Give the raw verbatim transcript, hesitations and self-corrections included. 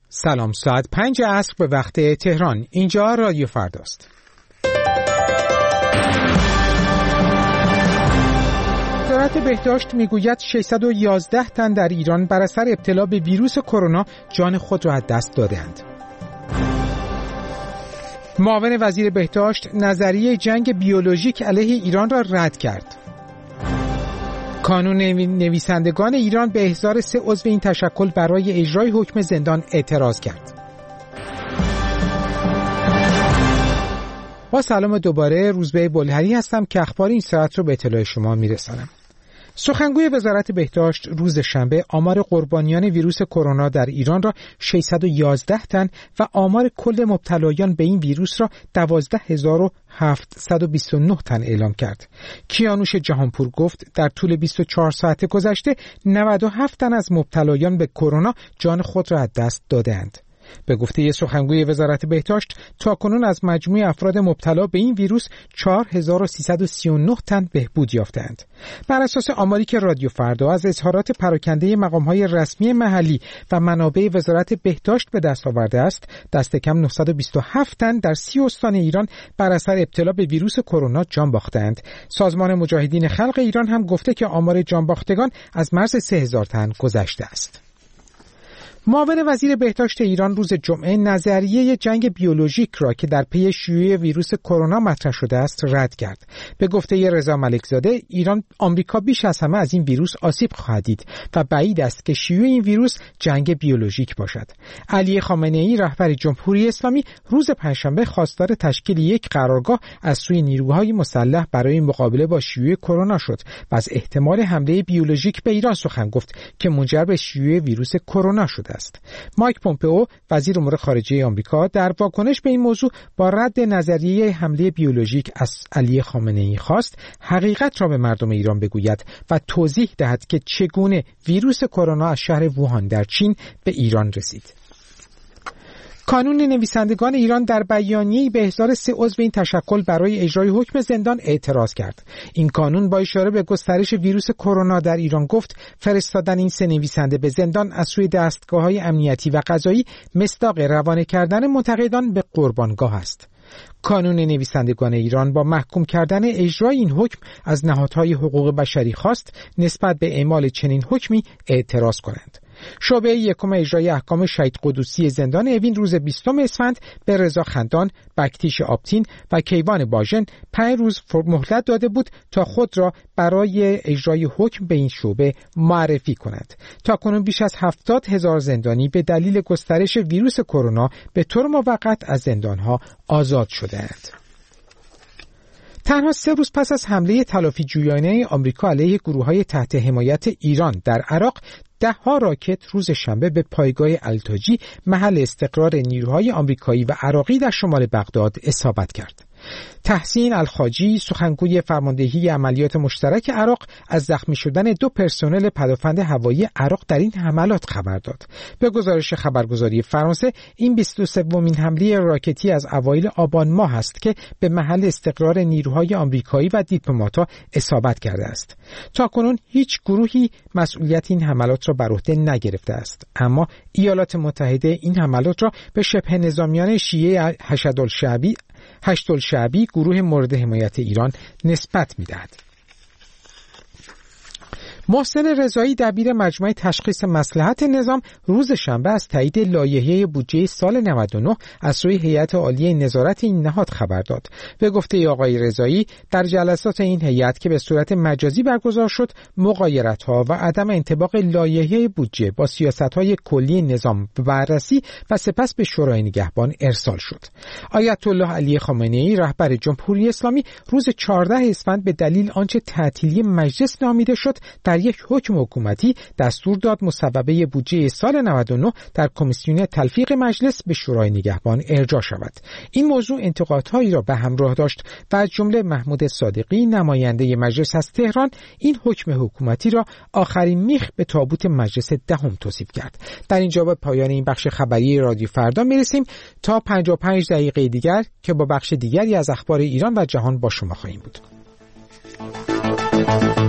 سلام، ساعت پنج عصر به وقت تهران. اینجا رادیو فرداست. وزارت بهداشت میگوید ششصد و یازده تن در ایران بر اثر ابتلا به ویروس کرونا جان خود را از دست دادند. معاون وزیر بهداشت نظریه جنگ بیولوژیک علیه ایران را رد کرد. کانون نویسندگان ایران به احضار سه عضو این تشکل برای اجرای حکم زندان اعتراض کرد. با سلام دوباره، روزبه بلهری هستم که اخبار این ساعت رو به اطلاع شما میرسانم. سخنگوی وزارت بهداشت روز شنبه آمار قربانیان ویروس کرونا در ایران را ششصد و یازده تن و آمار کل مبتلایان به این ویروس را دوازده هزار و هفتصد و بیست و نه تن اعلام کرد. کیانوش جهانپور گفت در طول بیست و چهار ساعت گذشته نود و هفت تن از مبتلایان به کرونا جان خود را از دست دادند. به گفته سخنگوی وزارت بهداشت، تاکنون از مجموع افراد مبتلا به این ویروس چهار هزار و سیصد و سی و نه تن بهبود یافتند. بر اساس آماری که رادیو فردا از اظهارات پراکنده مقام‌های رسمی محلی و منابع وزارت بهداشت به دست آورده است، دست کم نهصد و بیست و هفت تن در سی استان ایران بر اثر ابتلا به ویروس کرونا جان باختند. سازمان مجاهدین خلق ایران هم گفته که آمار جان باختگان از مرز سه هزار تن گذشته است. معاون وزیر بهداشت ایران روز جمعه نظریه جنگ بیولوژیک را که در پی شیوع ویروس کرونا مطرح شده است رد کرد. به گفته رضا ملکزاده، ایران آمریکا بیش از همه از این ویروس آسیب خواهد دید و بعید است که شیوع این ویروس جنگ بیولوژیک باشد. علی خامنه ای رهبر جمهوری اسلامی روز پنجشنبه خواستار تشکیل یک قرارگاه از سوی نیروهای مسلح برای مقابله با شیوع کرونا شد و از احتمال حمله بیولوژیک به ایران سخن گفت که منجر به شیوع ویروس کرونا شده است. مایک پومپئو وزیر امور خارجه آمریکا در واکنش به این موضوع با رد نظریه حمله بیولوژیک از علی خامنه ای خواست حقیقت را به مردم ایران بگوید و توضیح دهد که چگونه ویروس کرونا از شهر ووهان در چین به ایران رسید. کانون نویسندگان ایران در بیانیه‌ای به احضار سه عضو این تشکل برای اجرای حکم زندان اعتراض کرد. این کانون با اشاره به گسترش ویروس کرونا در ایران گفت فرستادن این سه نویسنده به زندان از سوی دستگاه‌های امنیتی و قضایی مصداق روانه کردن منتقدان به قربانگاه است. کانون نویسندگان ایران با محکوم کردن اجرای این حکم از نهادهای حقوق بشری خواست نسبت به اعمال چنین حکمی اعتراض کنند. شعبه یکم اجرای احکام شهید قدوسی زندان اوین روز بیستم اسفند به رضا خندان، بکتیش آبتین و کیوان باژن پنج روز مهلت داده بود تا خود را برای اجرای حکم به این شعبه معرفی کنند. تاکنون بیش از هفتاد هزار زندانی به دلیل گسترش ویروس کرونا به طور موقت از زندانها آزاد شدند. تنها سه روز پس از حمله تلافی جویانه آمریکا علیه گروه‌های تحت حمایت ایران در عراق، ده ها راکت روز شنبه به پایگاه التاجی محل استقرار نیروهای آمریکایی و عراقی در شمال بغداد اصابت کرد. تحسین الخاجی سخنگوی فرماندهی عملیات مشترک عراق از زخمی شدن دو پرسنل پدافند هوایی عراق در این حملات خبر داد. به گزارش خبرگزاری فرانسه این بیست و سومین حمله راکتی از اوایل آبان ماه است که به محل استقرار نیروهای آمریکایی و دیپلمات‌ها اصابت کرده است. تاکنون هیچ گروهی مسئولیت این حملات را بر عهده نگرفته است، اما ایالات متحده این حملات را به شبه نظامیان شیعه هشت‌الشعبی هشت‌الشعبی گروه مورد حمایت ایران نسبت می‌دهد. محسن رضایی دبیر مجمع تشخیص مصلحت نظام روز شنبه از تایید لایحه بودجه سال نود و نه از سوی هیئت عالیه نظارت این نهاد خبر داد. به گفته آقای رضایی، در جلسات این هیئت که به صورت مجازی برگزار شد، مغایرت‌ها و عدم انطباق لایحه بودجه با سیاست‌های کلی نظام بررسی و سپس به شورای نگهبان ارسال شد. آیت الله علی خامنه‌ای رهبر جمهوری اسلامی روز چهاردهم اسفند به دلیل آنچه تعطیلی مجلس نامیده شد در یک حکم حکومتی دستور داد مصوبه بودجه سال نود و نه در کمیسیون تلفیق مجلس به شورای نگهبان ارجاع شود. این موضوع انتقادهایی را به همراه داشت و از جمله محمود صادقی نماینده مجلس از تهران این حکم حکومتی را آخرین میخ به تابوت مجلس دهم توصیف کرد. در اینجا به پایان این بخش خبری رادیو فردا میرسیم تا پنجاه و پنج دقیقه دیگر که با بخش دیگری از اخبار ایران و جهان با شما خواهیم بود.